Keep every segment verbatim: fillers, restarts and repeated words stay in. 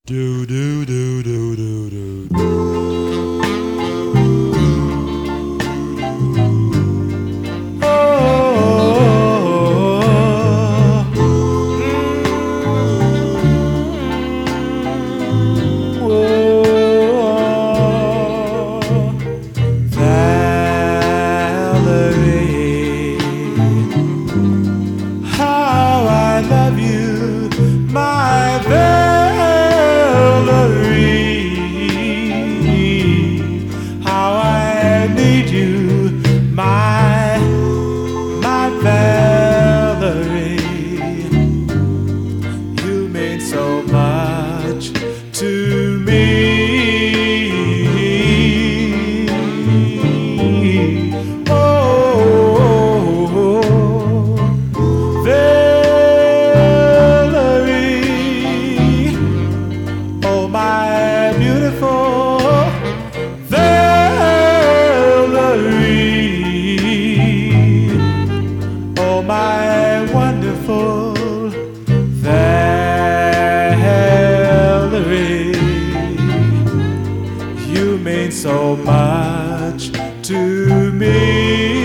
Do do do do do do do. Valerie, how I love you, my Valerie, how I need you, my, my Valerie. You mean so much to me. My beautiful Valerie, oh my wonderful Valerie, you mean so much to me.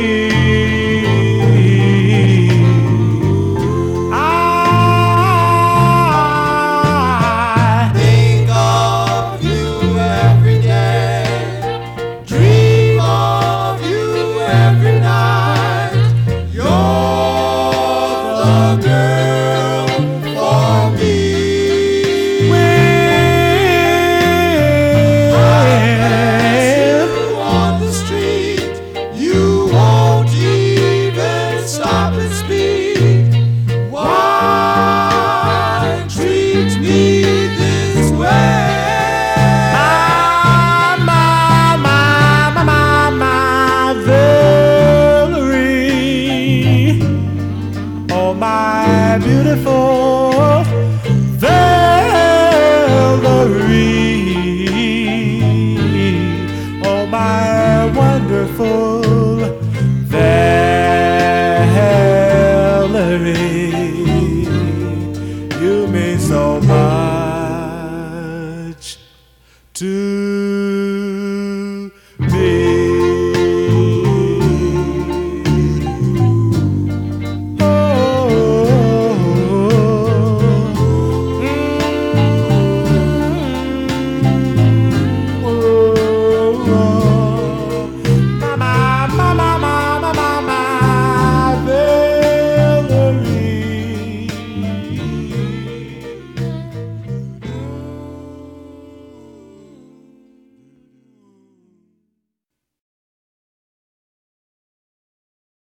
Girl for me. When I pass you on the street, you won't even stop and speak. Why treat me this way? My, my, my, my, my, my Valerie, oh my beautiful Valerie, oh my wonderful Valerie, you mean so much to